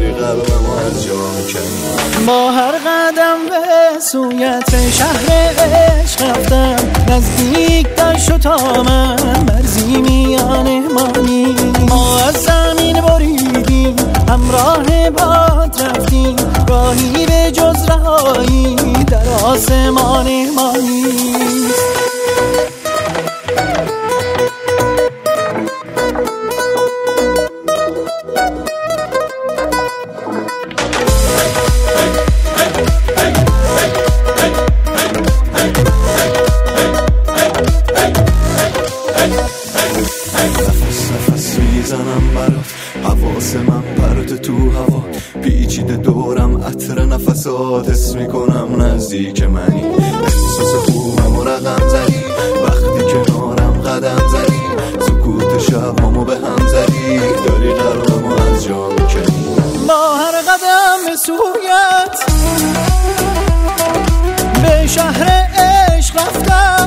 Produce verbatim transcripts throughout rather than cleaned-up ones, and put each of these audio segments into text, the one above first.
داری قلبم از جا میکنی. با هر قدم به سویت شهر عشق رفتم، نزدیک در شد تا من مرزی میان مانی. ما از زمین بریدیم همراه باد رفتیم، راهی به جز رهایی در آسمان ما نیست. میزنم برات، حواس من پرت تو هوا، پیچیده دورم عطر نفسات، حس میکنم نزدیک منی. احساس خوبم و رقم زدی وقتی کنارم قدم زدی، سکوت شبامو به هم زدی، داری قلبمو از جا میکنی. با هر قدم به سویت به شهر عشق رفتم،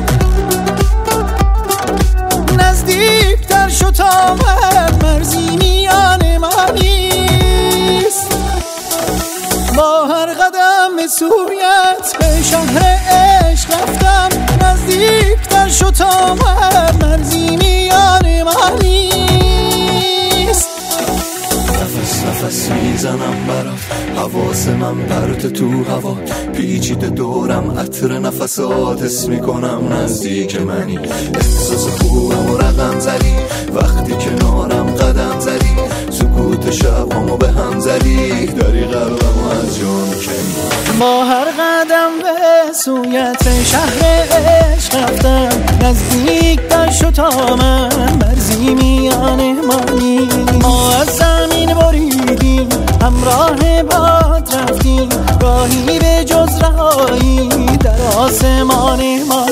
نزدیک در شد تا من مرزی میان ما نیست. با هر قدم به سویت به شهر عشق رفتم، نزدیک در شد تا من مرزی میان ما نیست. نفس نفس میزنم برات، حواس من پرت تو هوا، پیچیده دورم عطر نفسات، حس میکنم نزدیک منی. احساس خوبم و رقم زدی وقتی کنارم قدم زدی، سکوت شبامو به هم زدی، داری قلبمو از جا میکنی. با هر قدم به سویت شهر عشق رفتم، نزدیک در شد تا من مرزی میان مانی. ما از زمین بریدیم همراه باد رفتیم، راهی به جز رهایی در آسمان ما